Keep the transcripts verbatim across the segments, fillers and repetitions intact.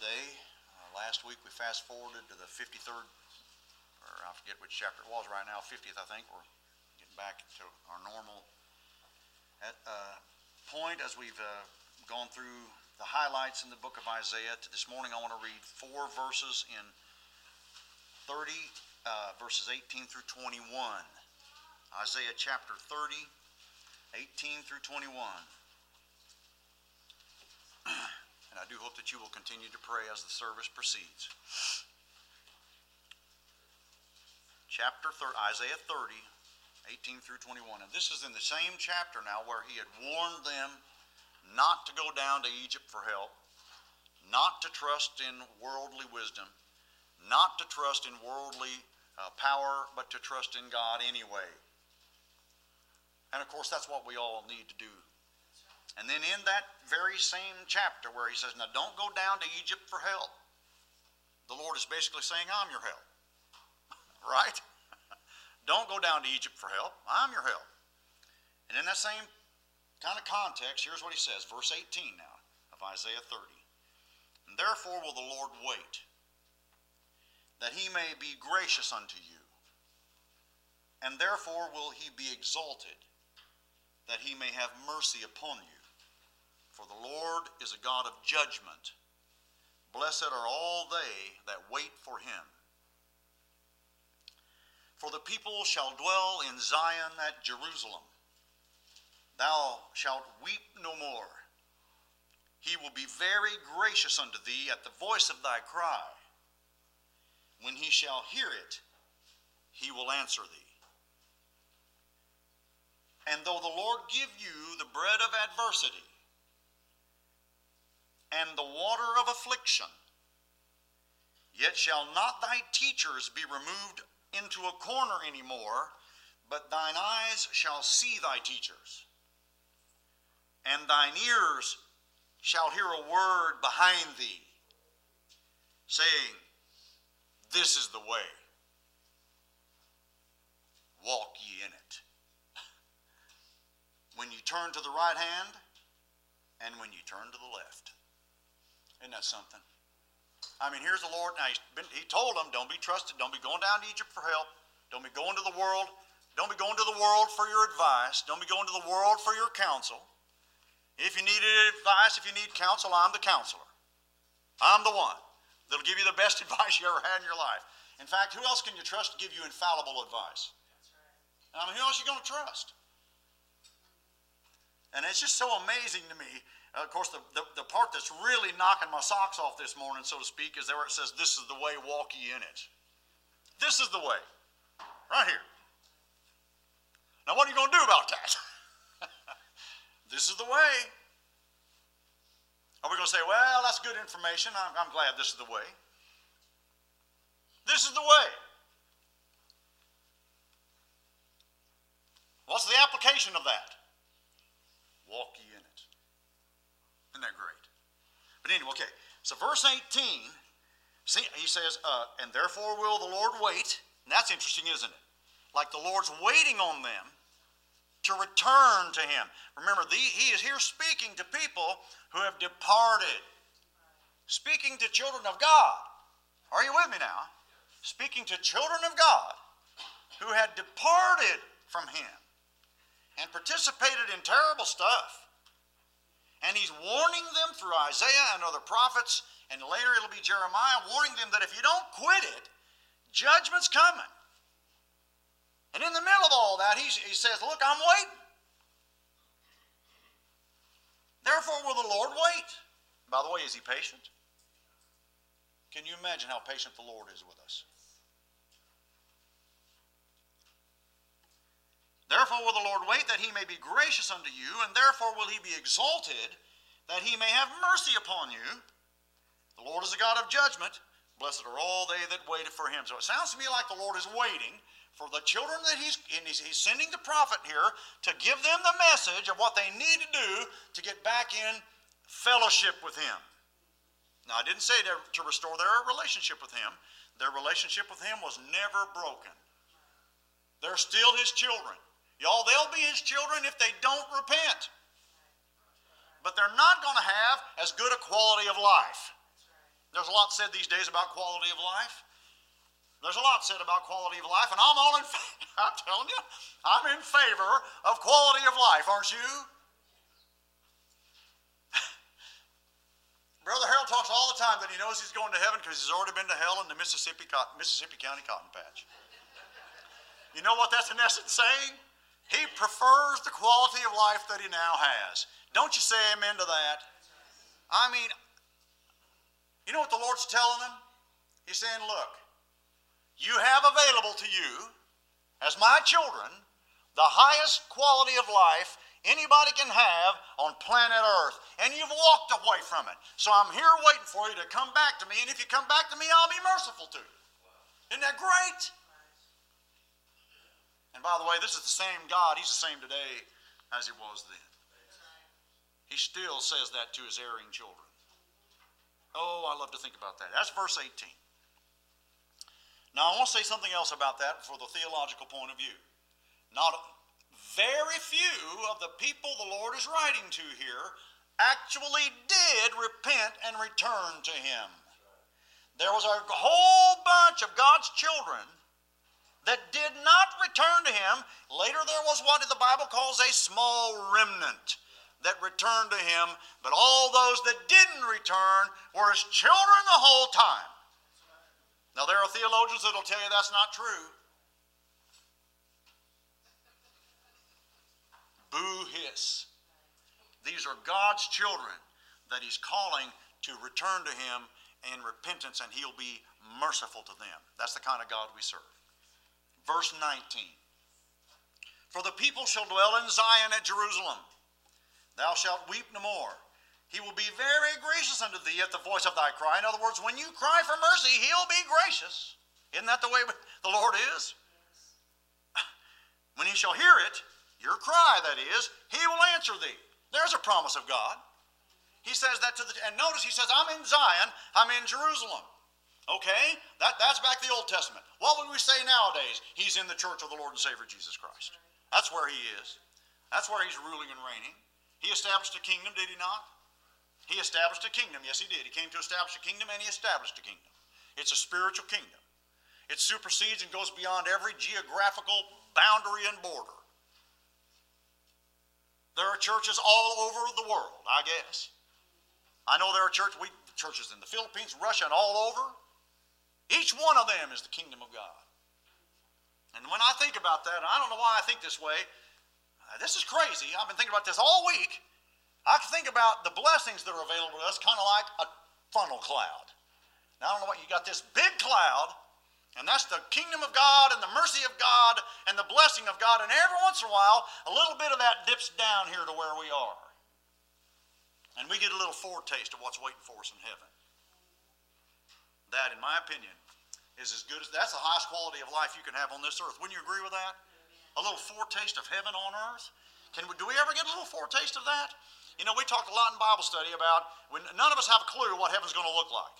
today. Uh, last week we fast forwarded to the fifty-third, or I forget which chapter it was right now, fiftieth I think. We're getting back to our normal at, uh, point as we've uh, gone through the highlights in the book of Isaiah. This morning I want to read four verses in thirty, uh, verses eighteen through twenty-one. Isaiah chapter thirty, eighteen through twenty-one. And I do hope that you will continue to pray as the service proceeds. Chapter thirty, Isaiah thirty, eighteen through twenty-one. And this is in the same chapter now where he had warned them not to go down to Egypt for help, not to trust in worldly wisdom, not to trust in worldly uh, power, but to trust in God anyway. And of course, that's what we all need to do. And then in that very same chapter where he says, now don't go down to Egypt for help, the Lord is basically saying, I'm your help. Right? Don't go down to Egypt for help. I'm your help. And in that same kind of context, here's what he says, verse eighteen now of Isaiah thirty. And therefore will the Lord wait, that he may be gracious unto you. And therefore will he be exalted, that he may have mercy upon you. For the Lord is a God of judgment. Blessed are all they that wait for him. For the people shall dwell in Zion at Jerusalem. Thou shalt weep no more. He will be very gracious unto thee at the voice of thy cry. When he shall hear it, he will answer thee. And though the Lord give you the bread of adversity and the water of affliction, yet shall not thy teachers be removed into a corner any more, but thine eyes shall see thy teachers, and thine ears shall hear a word behind thee, saying, this is the way, walk ye in it. When you turn to the right hand, and when you turn to the left. Isn't that something? I mean, here's the Lord. Now, he's been, he told them, don't be trusted. Don't be going down to Egypt for help. Don't be going to the world. Don't be going to the world for your advice. Don't be going to the world for your counsel. If you need advice, if you need counsel, I'm the counselor. I'm the one that'll give you the best advice you ever had in your life. In fact, who else can you trust to give you infallible advice? That's right. I mean, who else are you going to trust? And it's just so amazing to me. Uh, of course, the, the, the part that's really knocking my socks off this morning, so to speak, is there where it says, this is the way, walk ye in it. This is the way. Right here. Now, what are you going to do about that? This is the way. Are we going to say, well, that's good information. I'm, I'm glad this is the way. This is the way. What's the application of that? Walk ye in it. Isn't that great? But anyway, okay. So verse eighteen, see, he says, uh, and therefore will the Lord wait. And that's interesting, isn't it? Like the Lord's waiting on them to return to him. Remember, the, he is here speaking to people who have departed. Speaking to children of God. Are you with me now? Speaking to children of God who had departed from him and participated in terrible stuff. And he's warning them through Isaiah and other prophets, and later it'll be Jeremiah, warning them that if you don't quit it, judgment's coming. And in the middle of all that, he, he says, look, I'm waiting. Therefore will the Lord wait. By the way, is he patient? Can you imagine how patient the Lord is with us? Therefore will the Lord wait, that he may be gracious unto you, and therefore will he be exalted, that he may have mercy upon you. The Lord is a God of judgment. Blessed are all they that wait for him. So it sounds to me like the Lord is waiting for the children that he's, and he's, he's sending the prophet here to give them the message of what they need to do to get back in fellowship with him. Now, I didn't say to, to restore their relationship with him. Their relationship with him was never broken. They're still his children. Y'all, they'll be his children if they don't repent. But they're not going to have as good a quality of life. There's a lot said these days about quality of life. There's a lot said about quality of life, and I'm all in favor. I'm telling you, I'm in favor of quality of life, aren't you? Brother Harold talks all the time that he knows he's going to heaven because he's already been to hell in the Mississippi, Mississippi County cotton patch. You know what that's in essence saying? He prefers the quality of life that he now has. Don't you say amen to that? I mean, you know what the Lord's telling him? He's saying, look, you have available to you, as my children, the highest quality of life anybody can have on planet Earth. And you've walked away from it. So I'm here waiting for you to come back to me. And if you come back to me, I'll be merciful to you. Isn't that great? And by the way, this is the same God. He's the same today as he was then. He still says that to his erring children. Oh, I love to think about that. That's verse eighteen. Now, I want to say something else about that for the theological point of view. Not very few of the people the Lord is writing to here actually did repent and return to him. There was a whole bunch of God's children that did not return to him. Later there was what the Bible calls a small remnant that returned to him, but all those that didn't return were his children the whole time. Now there are theologians that will tell you that's not true. Boo hiss. These are God's children that he's calling to return to him in repentance, and he'll be merciful to them. That's the kind of God we serve. Verse nineteen. For the people shall dwell in Zion at Jerusalem. Thou shalt weep no more. He will be very gracious unto thee at the voice of thy cry. In other words, when you cry for mercy, he'll be gracious. Isn't that the way the Lord is? When he shall hear it, your cry, that is, he will answer thee. There's a promise of God. He says that to the, and notice he says, I'm in Zion, I'm in Jerusalem. Okay? That, that's back to the Old Testament. What would we say nowadays? He's in the church of the Lord and Savior Jesus Christ. That's where he is. That's where he's ruling and reigning. He established a kingdom, did he not? He established a kingdom. Yes, he did. He came to establish a kingdom, and he established a kingdom. It's a spiritual kingdom. It supersedes and goes beyond every geographical boundary and border. There are churches all over the world, I guess. I know there are church, we, churches in the Philippines, Russia, and all over. Each one of them is the kingdom of God. And when I think about that, and I don't know why I think this way, uh, this is crazy. I've been thinking about this all week. I can think about the blessings that are available to us kind of like a funnel cloud. Now, I don't know what, you got this big cloud, and that's the kingdom of God and the mercy of God and the blessing of God. And every once in a while, a little bit of that dips down here to where we are. And we get a little foretaste of what's waiting for us in heaven. That, in my opinion, is as good as, that's the highest quality of life you can have on this earth. Wouldn't you agree with that? A little foretaste of heaven on earth? Can we, do we ever get a little foretaste of that? You know, we talked a lot in Bible study about when none of us have a clue what heaven's going to look like.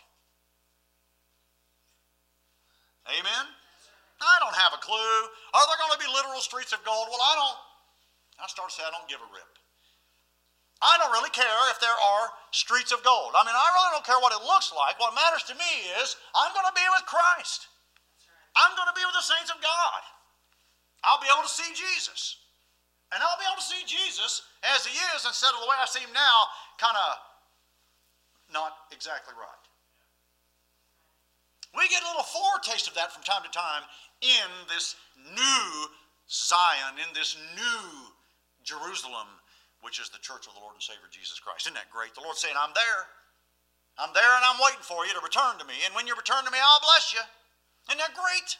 Amen? I don't have a clue. Are there going to be literal streets of gold? Well, I don't. I start to say I don't give a rip. I don't really care if there are streets of gold. I mean, I really don't care what it looks like. What matters to me is I'm going to be with Christ. I'm going to be with the saints of God. I'll be able to see Jesus. And I'll be able to see Jesus as he is instead of the way I see him now, kind of not exactly right. We get a little foretaste of that from time to time in this new Zion, in this new Jerusalem, which is the church of the Lord and Savior Jesus Christ. Isn't that great? The Lord's saying, I'm there. I'm there and I'm waiting for you to return to me. And when you return to me, I'll bless you. Isn't that great?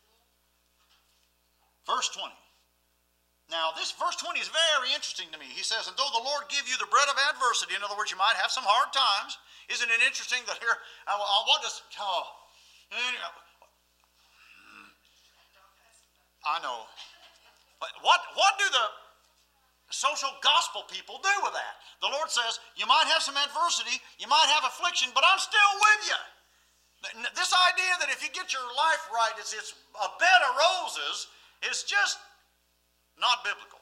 Verse twenty. Now, this verse twenty is very interesting to me. He says, and though the Lord give you the bread of adversity, in other words, you might have some hard times. Isn't it interesting that here, I, I want to, oh, I know. But what, what do the social gospel people do with that? The Lord says, you might have some adversity, you might have affliction, but I'm still with you. This idea that if you get your life right, it's, it's a bed of roses, is just not biblical.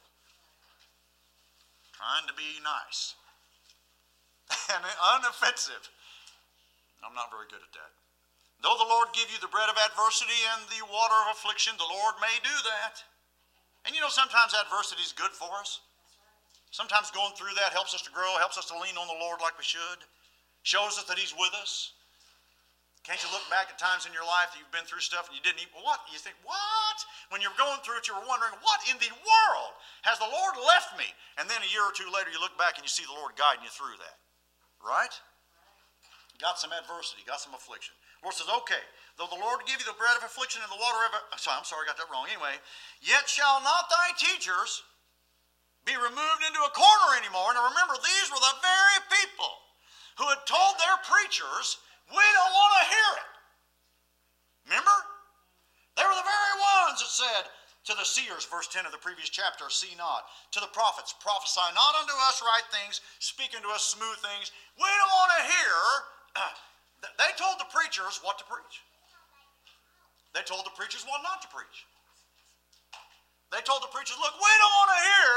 Trying to be nice and unoffensive. I'm not very good at that. Though the Lord give you the bread of adversity and the water of affliction, the Lord may do that. And you know, sometimes adversity is good for us. Sometimes going through that helps us to grow, helps us to lean on the Lord like we should. Shows us that He's with us. Can't you look back at times in your life that you've been through stuff and you didn't even, what? You think, what? When you're going through it, you were wondering, what in the world has the Lord left me? And then a year or two later, you look back and you see the Lord guiding you through that. Right? Got some adversity, got some affliction. The Lord says, okay, though the Lord give you the bread of affliction and the water of, sorry, I'm sorry, I got that wrong. Anyway, yet shall not thy teachers be removed into a corner anymore. Now remember, these were the very people who had told their preachers, we don't want to hear it. Remember? They were the very ones that said to the seers, verse ten of the previous chapter, see not. To the prophets, prophesy not unto us right things, speak unto us smooth things. We don't want to hear. They told the preachers what to preach. They told the preachers what not to preach. They told the preachers, look, we don't want to hear.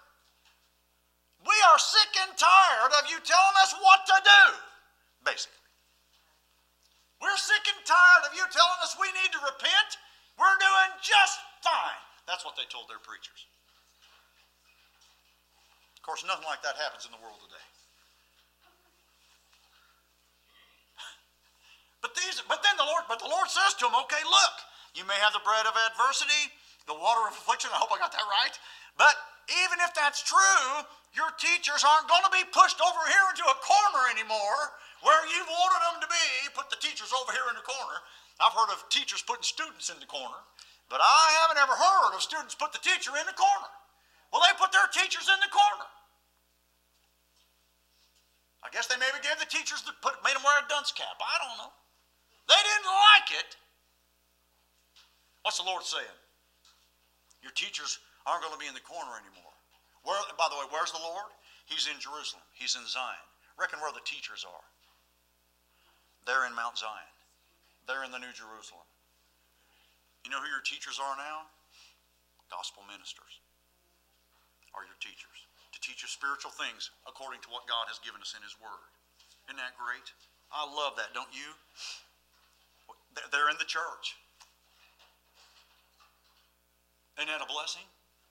We are sick and tired of you telling us what to do, basically. We're sick and tired of you telling us we need to repent. We're doing just fine. That's what they told their preachers. Of course, nothing like that happens in the world today. But these, but then the Lord, but the Lord says to them, okay, look, you may have the bread of adversity, the water of affliction. I hope I got that right. But even if that's true, your teachers aren't going to be pushed over here into a corner anymore where you've wanted them to be. Put the teachers over here in the corner. I've heard of teachers putting students in the corner, but I haven't ever heard of students put the teacher in the corner. Well, they put their teachers in the corner. I guess they maybe gave the teachers that put, made them wear a dunce cap. I don't know. They didn't like it. What's the Lord saying? Your teachers aren't going to be in the corner anymore. Where, by the way, where's the Lord? He's in Jerusalem. He's in Zion. Reckon where the teachers are. They're in Mount Zion. They're in the New Jerusalem. You know who your teachers are now? Gospel ministers are your teachers. To teach you spiritual things according to what God has given us in His Word. Isn't that great? I love that, don't you? They're in the church. Isn't that a blessing?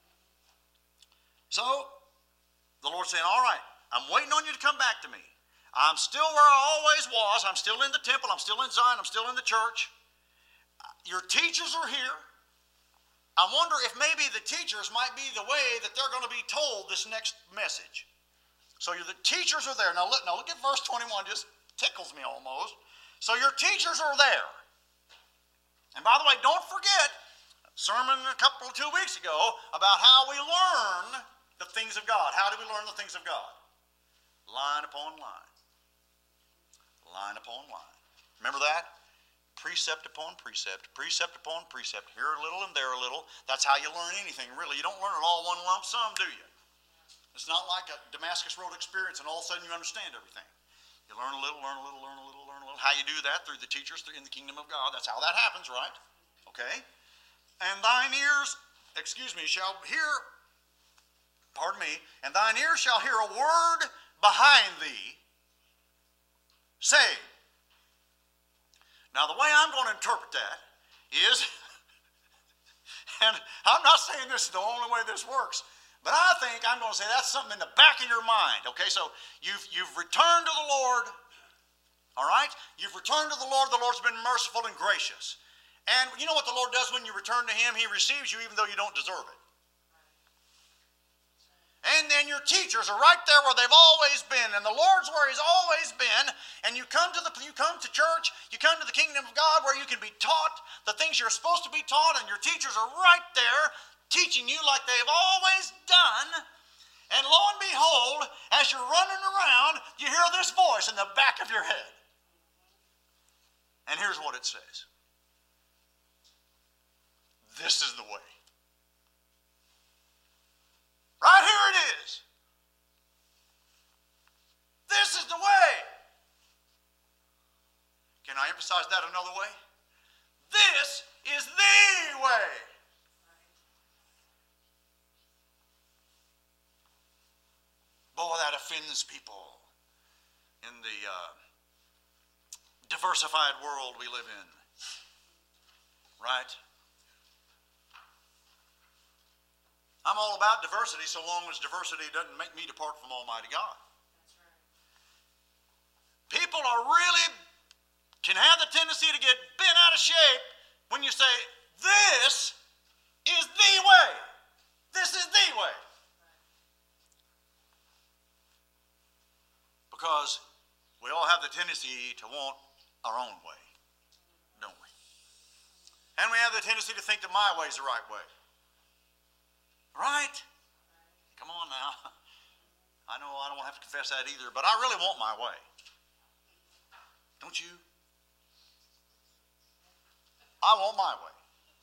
So, the Lord's saying, all right, I'm waiting on you to come back to me. I'm still where I always was. I'm still in the temple. I'm still in Zion. I'm still in the church. Your teachers are here. I wonder if maybe the teachers might be the way that they're going to be told this next message. So the teachers are there. Now look, now look at verse twenty-one. Just tickles me almost. So your teachers are there. And by the way, don't forget a sermon a couple of two weeks ago about how we learn the things of God. How do we learn the things of God? Line upon line. Line upon line. Remember that? Precept upon precept. Precept upon precept. Here a little and there a little. That's how you learn anything, really. You don't learn it all one lump sum, do you? It's not like a Damascus Road experience and all of a sudden you understand everything. You learn a little, learn a little, learn a little, learn a little. How you do that? Through the teachers in the kingdom of God. That's how that happens, right? Okay? And thine ears, excuse me, shall hear, pardon me, and thine ears shall hear a word behind thee, saying. Now the way I'm going to interpret that is, and I'm not saying this is the only way this works, but I think I'm going to say that's something in the back of your mind. Okay, so you've, you've returned to the Lord, all right? You've returned to the Lord. The Lord's been merciful and gracious. And you know what the Lord does when you return to Him? He receives you even though you don't deserve it. And then your teachers are right there where they've always been, and the Lord's where He's always been. And you come to the you come to church, you come to the kingdom of God where you can be taught the things you're supposed to be taught, and your teachers are right there teaching you like they've always done. And lo and behold, as you're running around, you hear this voice in the back of your head. And here's what it says. This is the way. Right here it is. This is the way. Can I emphasize that another way? This is the way. Boy, that offends people in the uh, diversified world we live in. Right? I'm all about diversity so long as diversity doesn't make me depart from Almighty God. That's right. People are really, can have the tendency to get bent out of shape when you say, this is the way. This is the way. Because we all have the tendency to want our own way, don't we? And we have the tendency to think that my way is the right way. Right? Come on now. I know I don't have to confess that either, but I really want my way. Don't you? I want my way.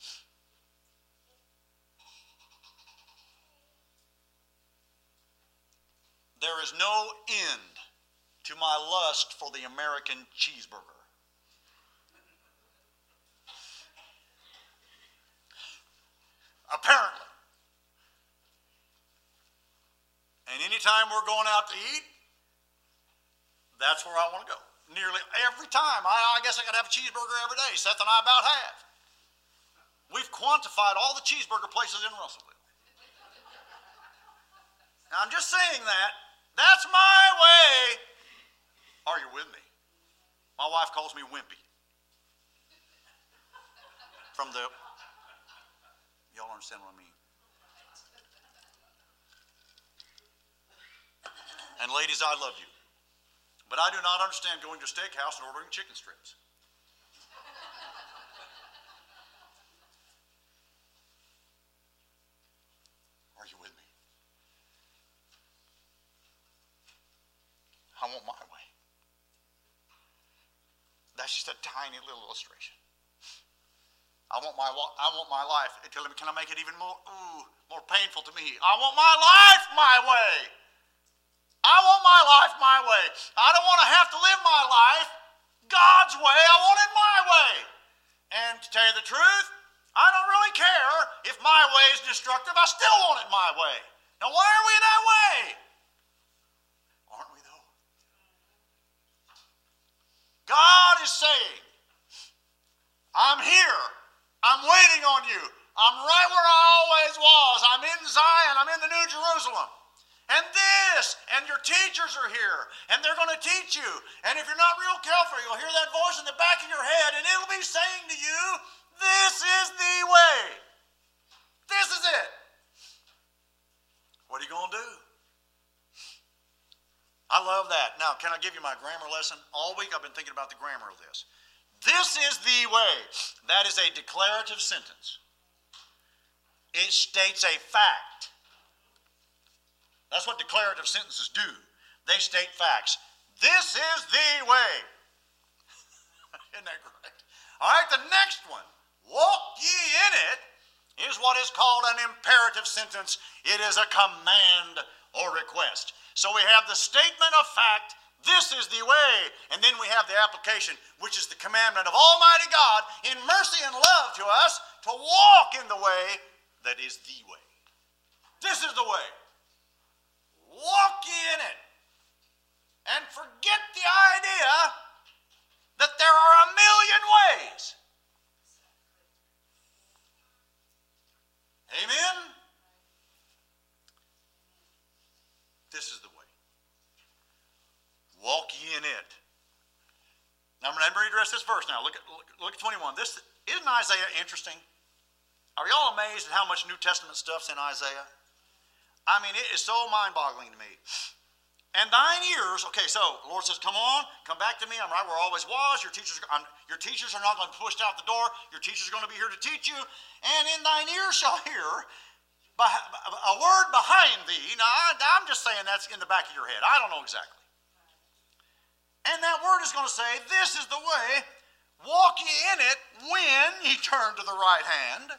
There is no end to my lust for the American cheeseburger. Apparently. And anytime we're going out to eat, that's where I want to go. Nearly every time. I, I guess I got to have a cheeseburger every day. Seth and I about have. We've quantified all the cheeseburger places in Russellville. Now, I'm just saying that. That's my way. Are you with me? My wife calls me Wimpy. From the, y'all understand what I mean? And ladies, I love you. But I do not understand going to a steakhouse and ordering chicken strips. Are you with me? I want my way. That's just a tiny little illustration. I want my I want my life. Can I make it even more ooh, more painful to me? I want my life my way. I want my life my way. I don't want to have to live my life God's way. I want it my way. And to tell you the truth, I don't really care if my way is destructive. I still want it my way. Now, why are we that way? Aren't we, though? God is saying, I'm here. I'm waiting on you. I'm right where I always was. I'm in Zion. I'm in the New Jerusalem. And this, and your teachers are here, and they're going to teach you. And if you're not real careful, you'll hear that voice in the back of your head, and it'll be saying to you, this is the way. This is it. What are you going to do? I love that. Now, can I give you my grammar lesson? All week I've been thinking about the grammar of this. This is the way. That is a declarative sentence. It states a fact. That's what declarative sentences do. They state facts. This is the way. Isn't that great? All right, the next one. Walk ye in it is what is called an imperative sentence. It is a command or request. So we have the statement of fact, this is the way, and then we have the application, which is the commandment of Almighty God in mercy and love to us to walk in the way that is the way. This is the way. Walk ye in it. And forget the idea that there are a million ways. Amen? This is the way. Walk ye in it. Now remember, address this verse now. Look at, look, look at twenty-one. This, isn't Isaiah interesting? Are y'all amazed at how much New Testament stuff's in Isaiah? I mean, it is so mind-boggling to me. And thine ears, okay, so the Lord says, come on, come back to me. I'm right where I always was. Your teachers, I'm, your teachers are not going to be pushed out the door. Your teachers are going to be here to teach you. And in thine ears shall hear a word behind thee. Now, I, I'm just saying that's in the back of your head. I don't know exactly. And that word is going to say, this is the way, walk ye in it when ye turn to the right hand,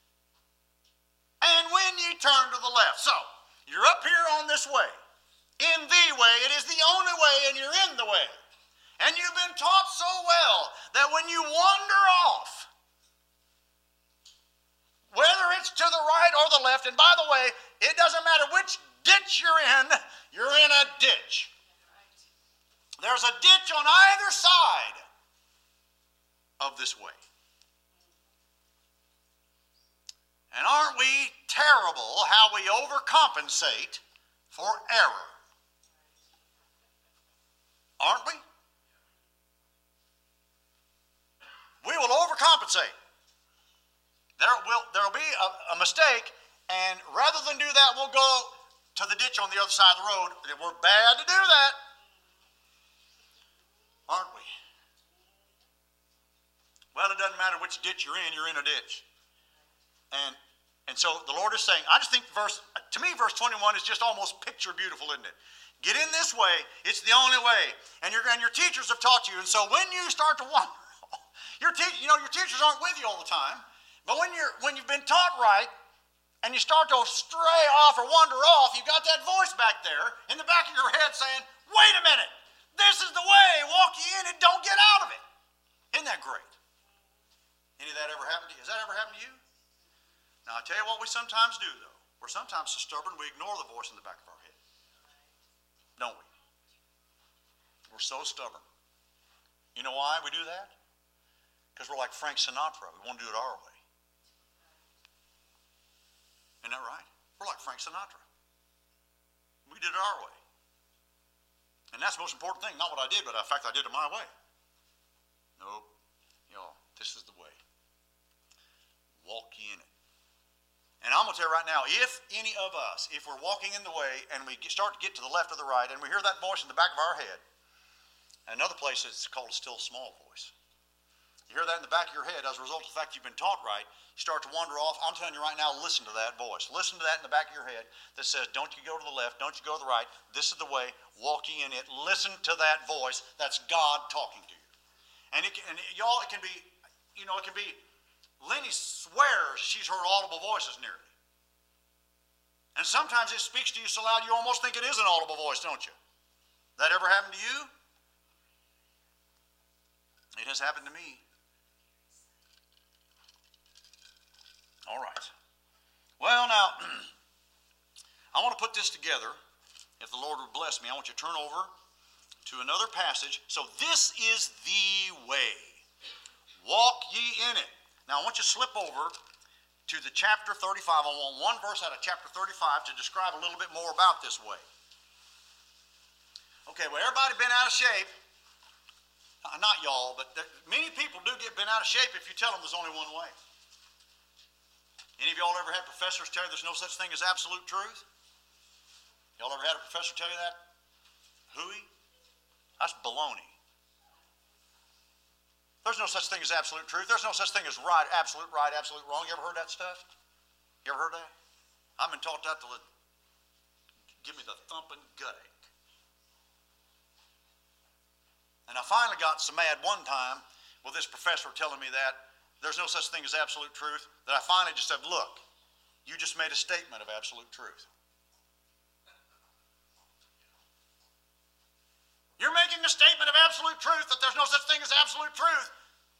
and when ye turn to the left. So, you're up here on this way. In the way, it is the only way, and you're in the way. And you've been taught so well that when you wander off, whether it's to the right or the left, and by the way, it doesn't matter which ditch you're in, you're in a ditch. There's a ditch on either side. of this way. And aren't we terrible how we overcompensate for error? Aren't we? We will overcompensate. There will there'll be a, a mistake, and rather than do that, we'll go to the ditch on the other side of the road. We're bad to do that, aren't we? Well, it doesn't matter which ditch you're in, you're in a ditch. And and so the Lord is saying, I just think verse, to me, verse twenty-one is just almost picture beautiful, isn't it? Get in this way, it's the only way. And your, and your teachers have taught you. And so when you start to wander, your te- you know, your teachers aren't with you all the time. But when you're when you've been taught right, and you start to stray off or wander off, you got that voice back there in the back of your head saying, wait a minute, this is the way, walk ye in it, don't get out of it. Isn't that great? Any of that ever happened to you? Has that ever happened to you? Now, I tell you what we sometimes do, though. We're sometimes so stubborn we ignore the voice in the back of our head. Don't we? We're so stubborn. You know why we do that? Because we're like Frank Sinatra. We want to do it our way. Isn't that right? We're like Frank Sinatra. We did it our way. And that's the most important thing. Not what I did, but the fact I did it my way. Nope. Y'all, this is the way. Walk ye in it. And I'm going to tell you right now, if any of us, if we're walking in the way and we start to get to the left or the right and we hear that voice in the back of our head, another place it's called a still small voice. You hear that in the back of your head as a result of the fact you've been taught right, you start to wander off. I'm telling you right now, listen to that voice. Listen to that in the back of your head that says, don't you go to the left, don't you go to the right. This is the way, walk ye in it. Listen to that voice. That's God talking to you. And, it, and it, y'all, it can be, you know, it can be, Lenny swears she's heard audible voices nearly. And sometimes it speaks to you so loud you almost think it is an audible voice, don't you? That ever happened to you? It has happened to me. All right. Well, now, I want to put this together. If the Lord would bless me, I want you to turn over to another passage. So this is the way. Walk ye in it. Now, I want you to slip over to the chapter thirty-five. I want one verse out of chapter thirty-five to describe a little bit more about this way. Okay, well, everybody been out of shape. Uh, not y'all, but there, many people do get bent out of shape if you tell them there's only one way. Any of y'all ever had professors tell you there's no such thing as absolute truth? Y'all ever had a professor tell you that? Hooey? That's baloney. There's no such thing as absolute truth. There's no such thing as right, absolute right, absolute wrong. You ever heard that stuff? You ever heard that? I've been taught that till it give me the thumping gut ache. And I finally got so mad one time with this professor telling me that there's no such thing as absolute truth that I finally just said, look, you just made a statement of absolute truth. You're making a statement of absolute truth that there's no such thing as absolute truth.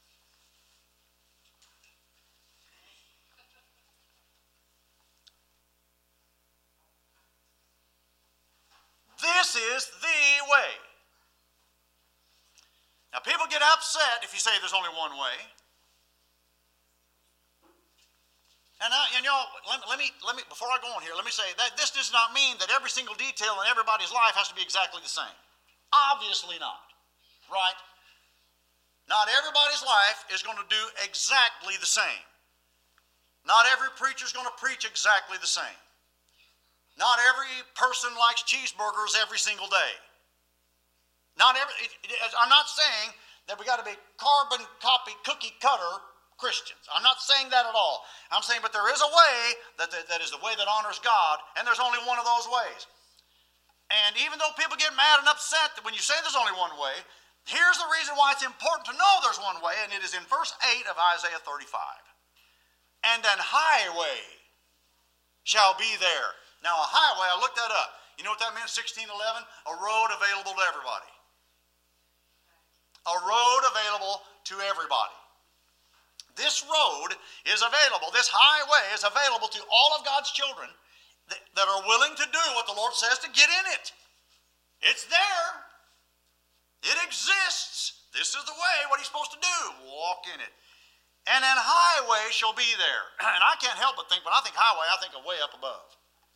This is the way. Now, people get upset if you say there's only one way. And, I, and y'all, let, let me, let me, before I go on here, let me say that this does not mean that every single detail in everybody's life has to be exactly the same. Obviously not, right? Not everybody's life is going to do exactly the same. Not every preacher is going to preach exactly the same. Not every person likes cheeseburgers every single day. Not every. It, it, I'm not saying that we got to be carbon copy cookie cutter Christians. I'm not saying that at all. I'm saying, but there is a way that, that, that is the way that honors God, and there's only one of those ways. And even though people get mad and upset that when you say there's only one way, here's the reason why it's important to know there's one way, and it is in verse eight of Isaiah thirty-five. And an highway shall be there. Now, a highway, I looked that up. You know what that meant, sixteen eleven? A road available to everybody. A road available to everybody. This road is available, this highway is available to all of God's children that, that are willing to do what the Lord says to get in it. It's there. It exists. This is the way, what he's supposed to do. Walk in it. And an highway shall be there. And I can't help but think, when I think highway, I think of way up above.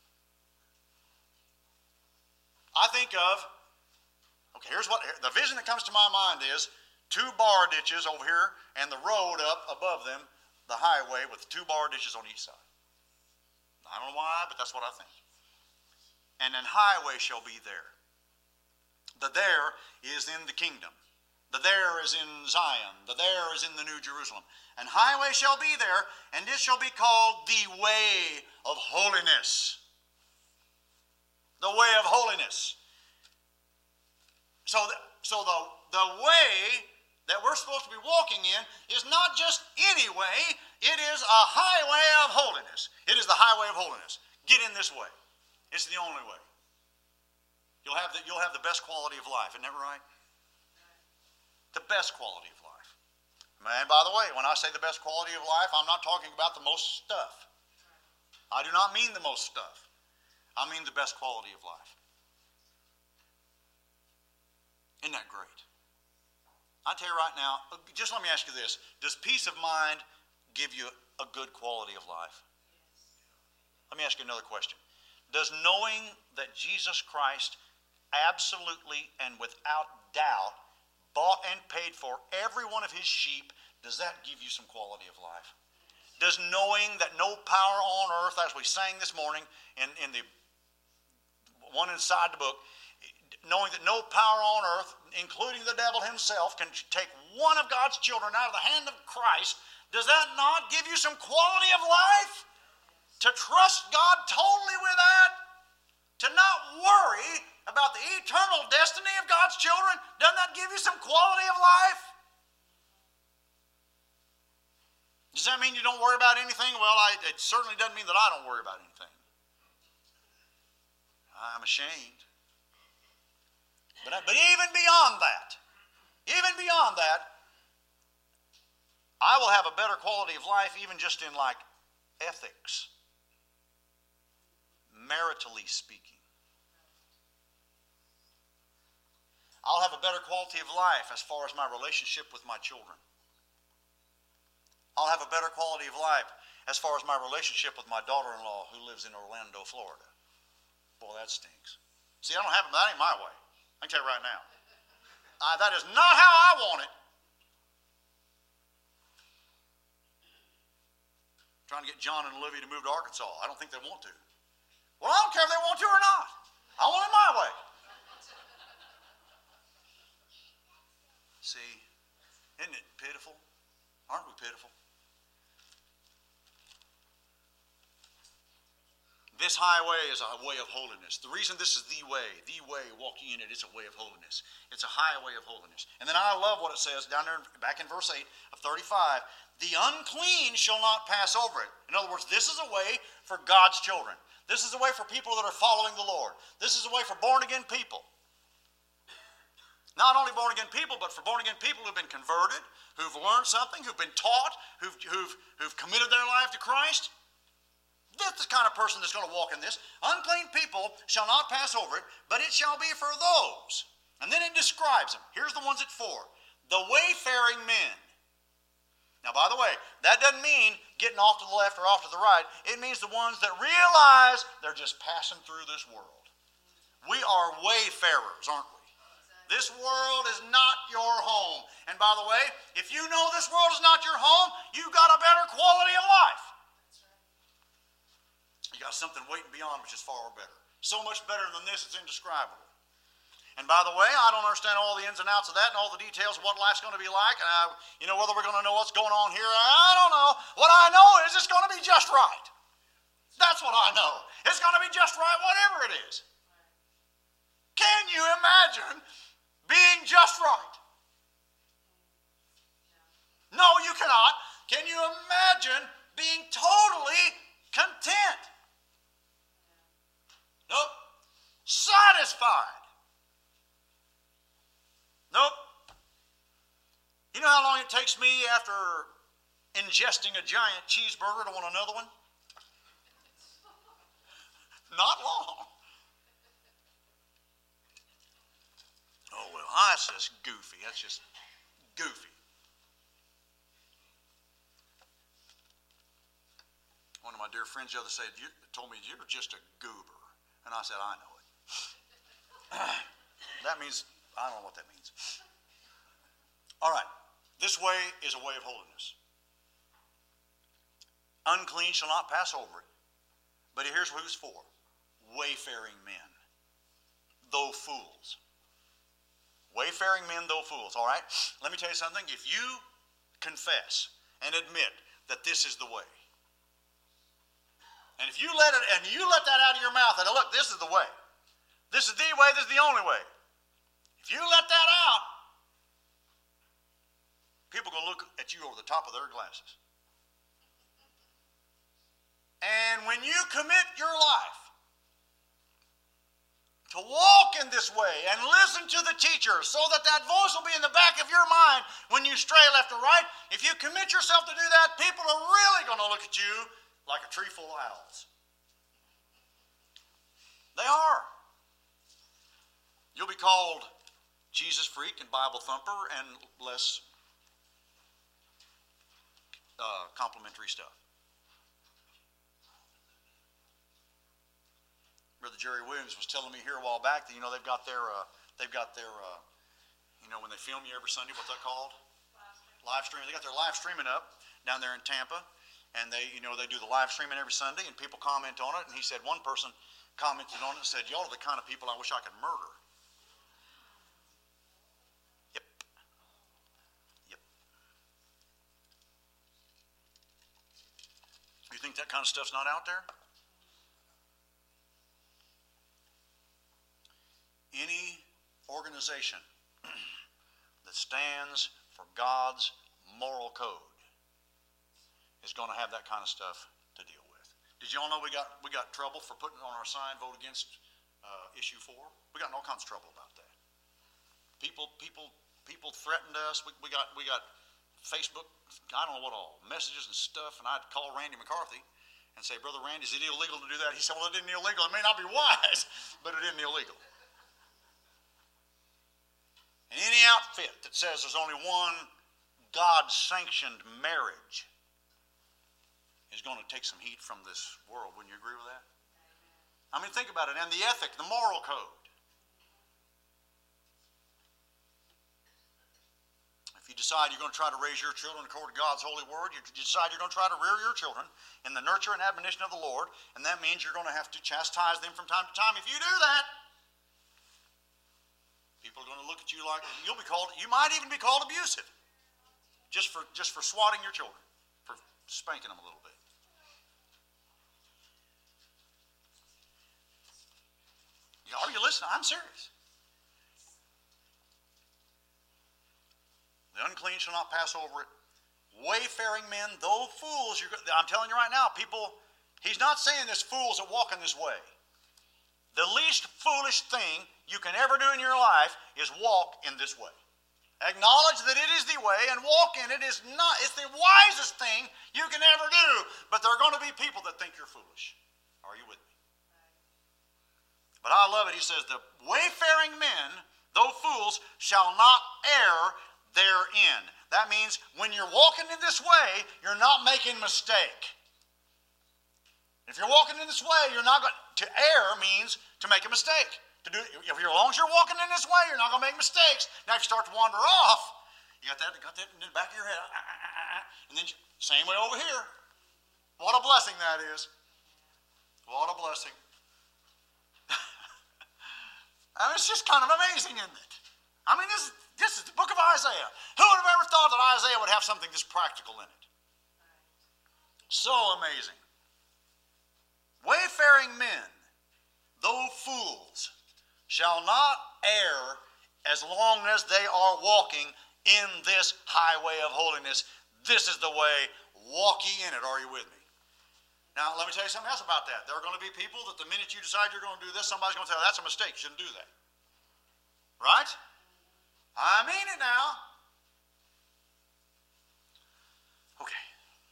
I think of, okay, here's what, the vision that comes to my mind is two bar ditches over here and the road up above them, the highway with two bar ditches on each side. I don't know why, but that's what I think. And an highway shall be there. The there is in the kingdom. The there is in Zion. The there is in the New Jerusalem. And highway shall be there, and it shall be called the way of holiness. The way of holiness. So, the, so the, the way that we're supposed to be walking in is not just any way, it is a highway of holiness. It is the highway of holiness. Get in this way. It's the only way. You'll have the, you'll have the best quality of life, isn't that right? The best quality of life. And by the way, when I say the best quality of life, I'm not talking about the most stuff. I do not mean the most stuff. I mean the best quality of life. Isn't that great? I tell you right now, just let me ask you this. Does peace of mind give you a good quality of life? Let me ask you another question. Does knowing that Jesus Christ absolutely and without doubt bought and paid for every one of his sheep, does that give you some quality of life? Does knowing that no power on earth, as we sang this morning in, in the one inside the book, knowing that no power on earth, including the devil himself, can take one of God's children out of the hand of Christ, does that not give you some quality of life? To trust God totally with that? To not worry about the eternal destiny of God's children? Doesn't that give you some quality of life? Does that mean you don't worry about anything? Well, I, it certainly doesn't mean that I don't worry about anything. I'm ashamed. But, but even beyond that, even beyond that, I will have a better quality of life even just in like ethics, maritally speaking. I'll have a better quality of life as far as my relationship with my children. I'll have a better quality of life as far as my relationship with my daughter-in-law who lives in Orlando, Florida. Boy, that stinks. See, I don't have, that ain't my way. I can tell you right now. Uh, that is not how I want it. I'm trying to get John and Olivia to move to Arkansas. I don't think they want to. Well, I don't care if they want to or not. I want it my way. See, isn't it pitiful? Aren't we pitiful? This highway is a way of holiness. The reason this is the way, the way, walking in it, it's a way of holiness. It's a highway of holiness. And then I love what it says down there, back in verse eight of thirty-five. The unclean shall not pass over it. In other words, this is a way for God's children. This is a way for people that are following the Lord. This is a way for born-again people. Not only born-again people, but for born-again people who've been converted, who've learned something, who've been taught, who've, who've, who've committed their life to Christ. This is the kind of person that's going to walk in this. Unclean people shall not pass over it, but it shall be for those. And then it describes them. Here's the ones it's for. The wayfaring men. Now, by the way, that doesn't mean getting off to the left or off to the right. It means the ones that realize they're just passing through this world. We are wayfarers, aren't we? This world is not your home. And by the way, if you know this world is not your home, you've got a better quality of life. You got something waiting beyond which is far better. So much better than this, it's indescribable. And by the way, I don't understand all the ins and outs of that and all the details of what life's going to be like. And I, you know, whether we're going to know what's going on here, I don't know. What I know is it's going to be just right. That's what I know. It's going to be just right, whatever it is. Can you imagine being just right? No, you cannot. Can you imagine being totally content? Nope. Satisfied? Nope. You know how long it takes me after ingesting a giant cheeseburger to want another one? Not long. Oh, well, that's just goofy. That's just, goofy. One of my dear friends the other day you, told me, you're just a goober. And I said, I know it. That means, I don't know what that means. All right. This way is a way of holiness. Unclean shall not pass over it. But here's who it's for. Wayfaring men. Though fools. Wayfaring men, though fools. All right? Let me tell you something. If you confess and admit that this is the way, and if you let it, and you let that out of your mouth, and look, this is the way. This is the way, this is the only way. If you let that out, people are going to look at you over the top of their glasses. And when you commit your life to walk in this way and listen to the teacher so that that voice will be in the back of your mind when you stray left or right, if you commit yourself to do that, people are really going to look at you like a tree full of owls. They are. You'll be called Jesus freak and Bible thumper and less uh, complimentary stuff. Brother Jerry Williams was telling me here a while back that, you know, they've got their, uh, they've got their, uh, you know, when they film you every Sunday, what's that called? Live stream. They got their live streaming up down there in Tampa. And they, you know, they do the live streaming every Sunday, and people comment on it. And he said one person commented on it and said, "Y'all are the kind of people I wish I could murder." Yep. Yep. You think that kind of stuff's not out there? Any organization that stands for God's moral code is going to have that kind of stuff to deal with. Did y'all know we got we got trouble for putting on our sign, vote against uh, issue four? We got in all kinds of trouble about that. People people people threatened us. We, we got we got Facebook, I don't know what all, messages and stuff, and I'd call Randy McCarthy and say, "Brother Randy, is it illegal to do that?" He said, "Well, it isn't illegal. It may not be wise, but it isn't illegal." And any outfit that says there's only one God-sanctioned marriage is going to take some heat from this world. Wouldn't you agree with that? I mean, think about it. And the ethic, the moral code. If you decide you're going to try to raise your children according to God's holy word, you decide you're going to try to rear your children in the nurture and admonition of the Lord, and that means you're going to have to chastise them from time to time. If you do that, people are going to look at you like, you'll be called, you might even be called abusive. Just for, just for swatting your children, for spanking them a little bit. Are you listening? I'm serious. The unclean shall not pass over it. Wayfaring men, though fools, you're, I'm telling you right now, people, he's not saying there's fools that walk in this way. The least foolish thing you can ever do in your life is walk in this way. Acknowledge that it is the way and walk in it is not, it's the wisest thing you can ever do. But there are going to be people that think you're foolish. Are you with me? But I love it. He says, the wayfaring men, though fools, shall not err therein. That means when you're walking in this way, you're not making mistake. If you're walking in this way, you're not going to err means to make a mistake. To do, if you're, as long as you're walking in this way, you're not going to make mistakes. Now, if you start to wander off, you got that, got that in the back of your head, and then same way over here. What a blessing that is! What a blessing! I mean, it's just kind of amazing, isn't it? I mean, this, this is the book of Isaiah. Who would have ever thought that Isaiah would have something this practical in it? So amazing. Wayfaring men, though fools, shall not err as long as they are walking in this highway of holiness. This is the way. Walk ye in it. Are you with me? Now, let me tell you something else about that. There are going to be people that the minute you decide you're going to do this, somebody's going to tell you, that's a mistake. You shouldn't do that. Right? I mean it now. Okay.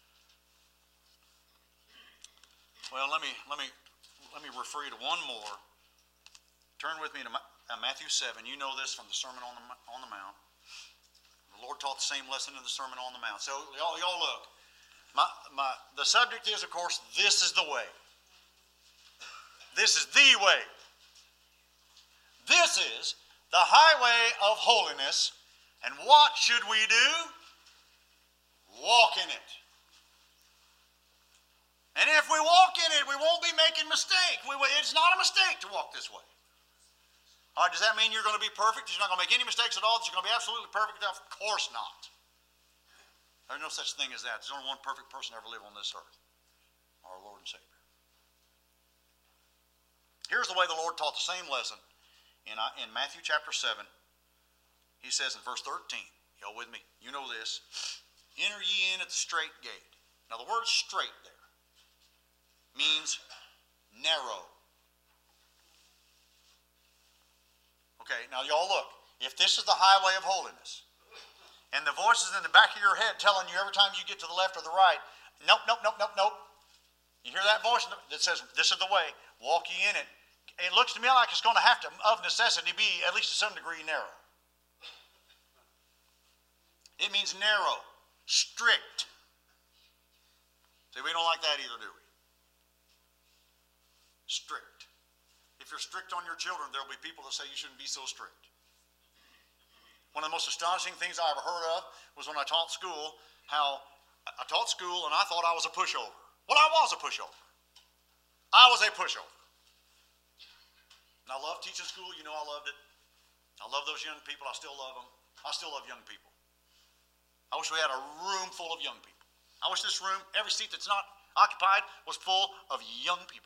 Well, let me let me let me refer you to one more. Turn with me to Matthew seven. You know this from the Sermon on the on the Mount. The The Lord taught the same lesson in the Sermon on the Mount. So y'all, y'all look. My, my, the subject is, of course, this is the way. This is the way. This is the highway of holiness. And what should we do? Walk in it. And if we walk in it, we won't be making mistakes. We, it's not a mistake to walk this way. All right, does that mean you're going to be perfect? You're not going to make any mistakes at all? That you're going to be absolutely perfect? Of course not. There's no such thing as that. There's only one perfect person ever lived on this earth. Our Lord and Savior. Here's the way the Lord taught the same lesson in, in Matthew chapter seven. He says in verse thirteen, y'all with me? You know this. Enter ye in at the straight gate. Now the word straight there means narrow. Okay, now y'all look. If this is the highway of holiness, and the voices in the back of your head telling you every time you get to the left or the right, nope, nope, nope, nope, nope. You hear that voice that says, this is the way, walk ye in it. It looks to me like it's going to have to, of necessity, be at least to some degree narrow. It means narrow, strict. See, we don't like that either, do we? Strict. If you're strict on your children, there will be people that say you shouldn't be so strict. One of the most astonishing things I ever heard of was when I taught school, how I taught school and I thought I was a pushover. Well, I was a pushover. I was a pushover. And I love teaching school. You know I loved it. I love those young people. I still love them. I still love young people. I wish we had a room full of young people. I wish this room, every seat that's not occupied, was full of young people.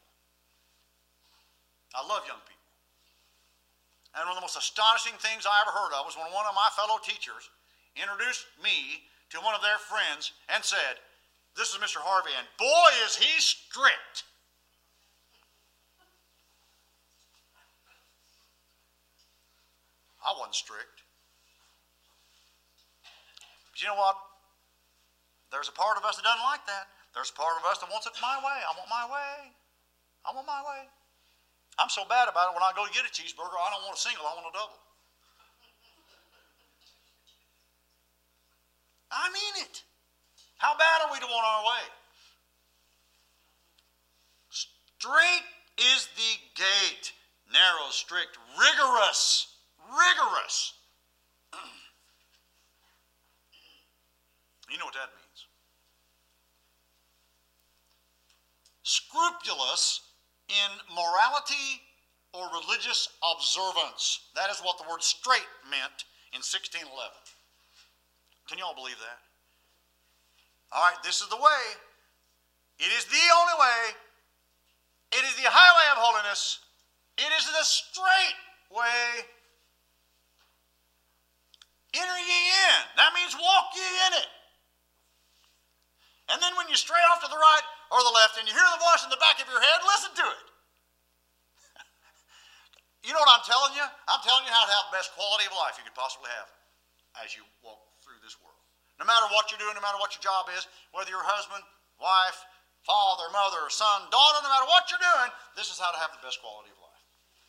I love young people. And one of the most astonishing things I ever heard of was when one of my fellow teachers introduced me to one of their friends and said, this is Mister Harvey, and boy is he strict. I wasn't strict. But you know what? There's a part of us that doesn't like that. There's a part of us that wants it my way. I want my way. I want my way. I'm so bad about it, when I go to get a cheeseburger, I don't want a single, I want a double. I mean it. How bad are we to want our way? Straight is the gate. Narrow, strict, rigorous. Rigorous. You know what that means. Scrupulous in morality or religious observance. That is what the word straight meant in sixteen eleven. Can you all believe that? All right, this is the way. It is the only way. It is the highway of holiness. It is the straight way. Enter ye in. That means walk ye in it. And then when you stray off to the right or the left and you hear the voice in the back of your head, listen to it. You know what I'm telling you? I'm telling you how to have the best quality of life you could possibly have as you walk through this world. No matter what you're doing, no matter what your job is, whether you're husband, wife, father, mother, son, daughter, no matter what you're doing, this is how to have the best quality of life.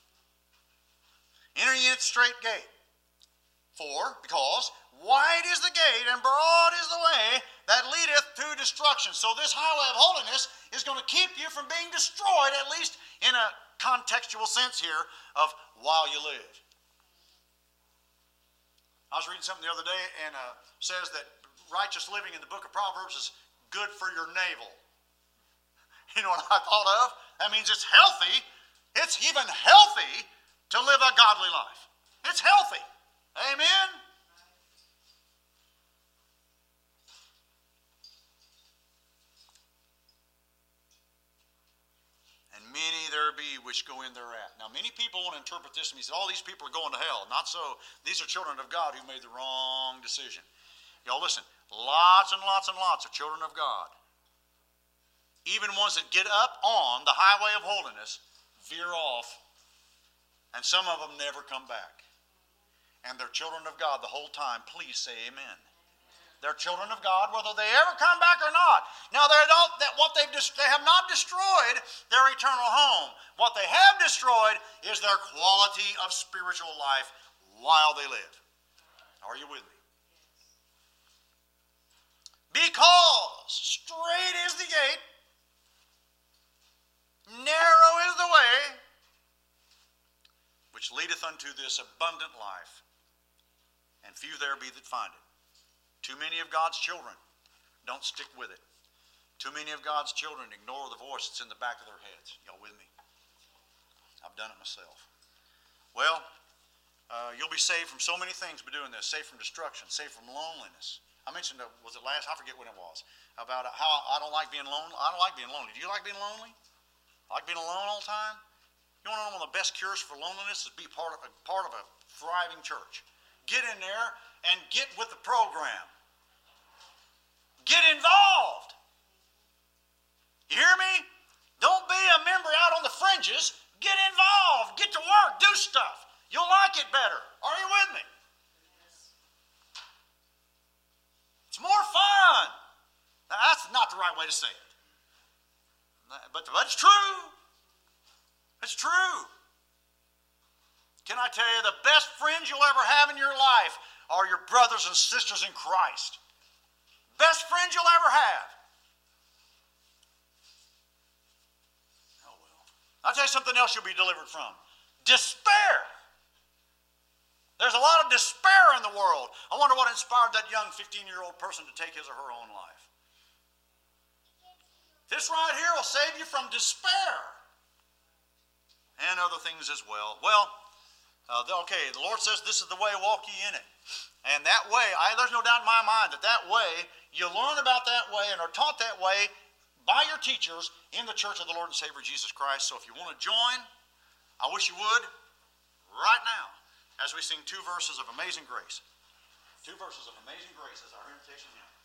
Enter ye in at the straight gate. For, because, wide is the gate and broad is the way that leadeth to destruction. So this highway of holiness is going to keep you from being destroyed, at least in a contextual sense here of while you live. I was reading something the other day and uh, says that righteous living in the book of Proverbs is good for your navel. You know what I thought of? That means it's healthy. It's even healthy to live a godly life. It's healthy. Amen? And many there be which go in thereat. Now, many people want to interpret this and say, all these people are going to hell. Not so. These are children of God who made the wrong decision. Y'all listen, lots and lots and lots of children of God, even ones that get up on the highway of holiness, veer off, and some of them never come back. And they're children of God the whole time. Please say amen. They're children of God whether they ever come back or not. Now, they don't. That what they've they have not destroyed their eternal home. What they have destroyed is their quality of spiritual life while they live. Are you with me? which leadeth unto this abundant life, and few there be that find it. Too many of God's children don't stick with it. Too many of God's children ignore the voice that's in the back of their heads. Y'all with me? I've done it myself. Well, uh, you'll be saved from so many things by doing this. Saved from destruction. Saved from loneliness. I mentioned, uh, was it last? I forget when it was. About how I don't like being lonely. I don't like being lonely. Do you like being lonely? I like being alone all the time? You want to know one of the best cures for loneliness is be part of a, part of a thriving church. Get in there and get with the program. Get involved. You hear me? Don't be a member out on the fringes. Get involved. Get to work. Do stuff. You'll like it better. Are you with me? It's more fun. Now, that's not the right way to say it. But, but it's true. It's true. Can I tell you, the best friends you'll ever have in your life are your brothers and sisters in Christ. Best friends you'll ever have. Oh well. I'll tell you something else you'll be delivered from. Despair. There's a lot of despair in the world. I wonder what inspired that young fifteen-year-old person to take his or her own life. This right here will save you from despair. And other things as well. Well, uh, okay, the Lord says this is the way, walk ye in it. And that way, I, there's no doubt in my mind that that way, you learn about that way and are taught that way by your teachers in the church of the Lord and Savior Jesus Christ. So if you want to join, I wish you would right now as we sing two verses of Amazing Grace. Two verses of Amazing Grace as our invitation hymn.